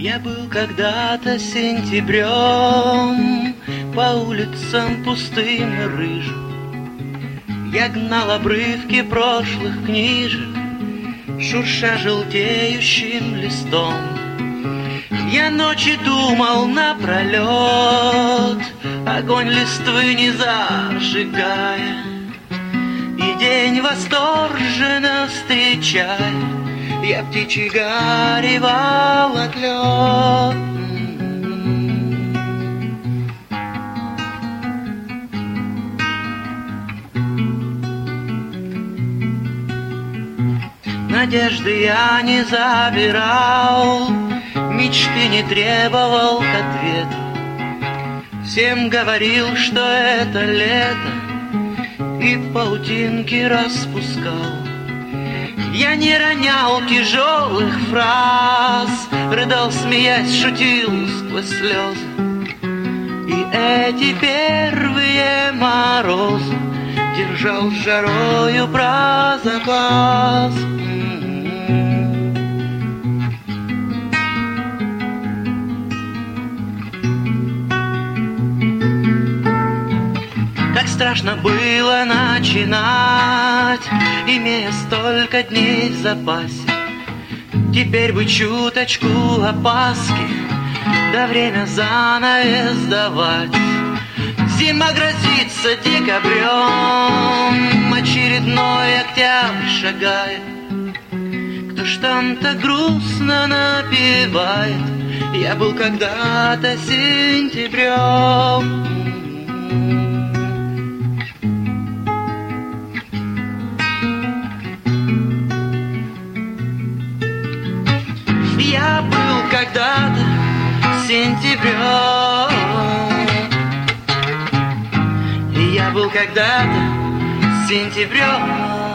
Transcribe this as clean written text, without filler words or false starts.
Я был когда-то сентябрем по улицам пустым и рыжим. Я гнал обрывки прошлых книжек, шурша желтеющим листом. Я ночи думал напролет, огонь листвы не зажигая, и день восторженно встречая, я птичий горевал отлет. Надежды я не забирал, мечты не требовал к ответу. Всем говорил, что это лето, и паутинки распускал. Я не ронял тяжелых фраз, рыдал, смеясь, шутил сквозь слезы. И эти первые морозы держал с жарою про запас. Как страшно было начинать, имея столько дней в запасе. Теперь бы чуточку опаски, да время занавес давать. Зима грозится декабрем, очередной октябрь шагает. Кто ж там-то грустно напевает, я был когда-то сентябрем. Я был когда-то сентябрем. Я был когда-то сентябрем.